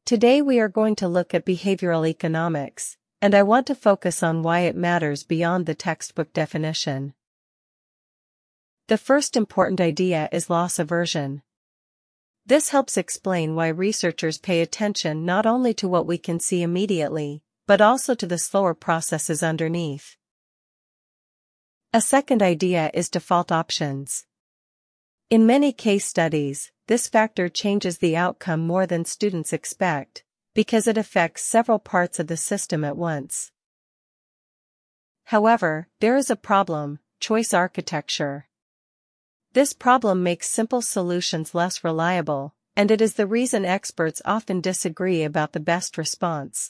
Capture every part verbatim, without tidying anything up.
Today we are going to look at behavioral economics, and I want to focus on why it matters beyond the textbook definition. The first important idea is loss aversion. This helps explain why researchers pay attention not only to what we can see immediately, but also to the slower processes underneath. A second idea is default options. In many case studies, this factor changes the outcome more than students expect, because it affects several parts of the system at once. However, there is a problem: choice architecture. This problem makes simple solutions less reliable, and it is the reason experts often disagree about the best response.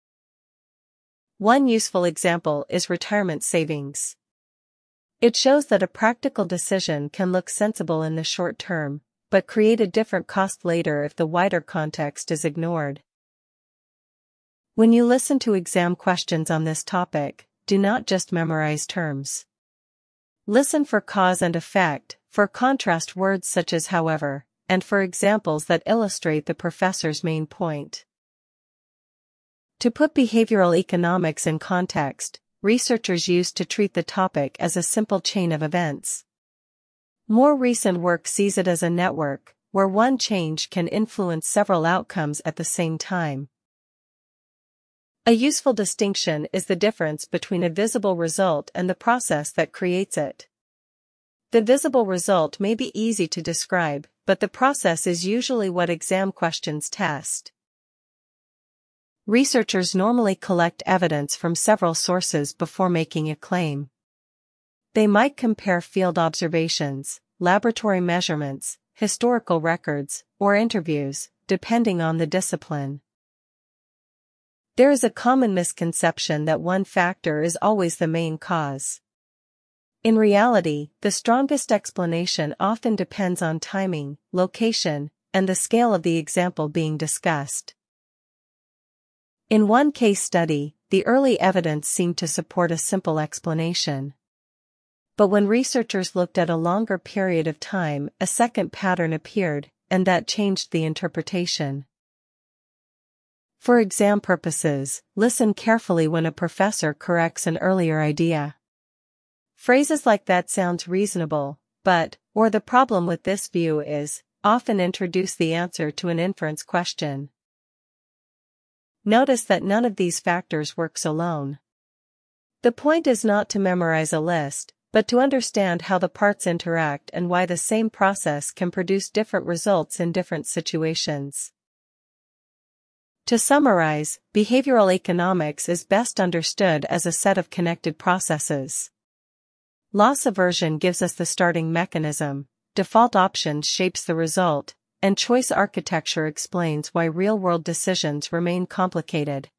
One useful example is retirement savings. It shows that a practical decision can look sensible in the short term, but create a different cost later if the wider context is ignored. When you listen to exam questions on this topic, do not just memorize terms. Listen for cause and effect, for contrast words such as however, and for examples that illustrate the professor's main point. To put behavioral economics in context, researchers used to treat the topic as a simple chain of events. More recent work sees it as a network, where one change can influence several outcomes at the same time. A useful distinction is the difference between a visible result and the process that creates it. The visible result may be easy to describe, but the process is usually what exam questions test. Researchers normally collect evidence from several sources before making a claim. They might compare field observations, laboratory measurements, historical records, or interviews, depending on the discipline. There is a common misconception that one factor is always the main cause. In reality, the strongest explanation often depends on timing, location, and the scale of the example being discussed. In one case study, the early evidence seemed to support a simple explanation. But when researchers looked at a longer period of time, a second pattern appeared, and that changed the interpretation. For exam purposes, listen carefully when a professor corrects an earlier idea. Phrases like "that sounds reasonable," but, or "the problem with this view is," often introduce the answer to an inference question. Notice that none of these factors works alone. The point is not to memorize a list, but to understand how the parts interact and why the same process can produce different results in different situations. To summarize, behavioral economics is best understood as a set of connected processes. Loss aversion gives us the starting mechanism, default options shapes the result, and choice architecture explains why real-world decisions remain complicated.